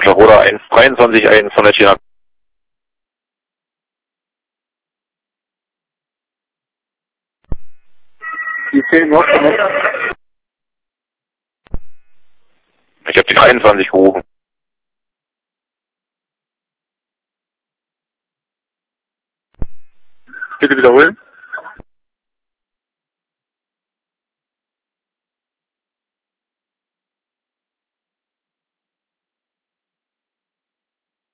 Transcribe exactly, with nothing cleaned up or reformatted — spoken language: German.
Klaroda eins dreiundzwanzig ein von der China. Die zehn noch. Ich habe die dreiundzwanzig gerufen. Bitte wiederholen.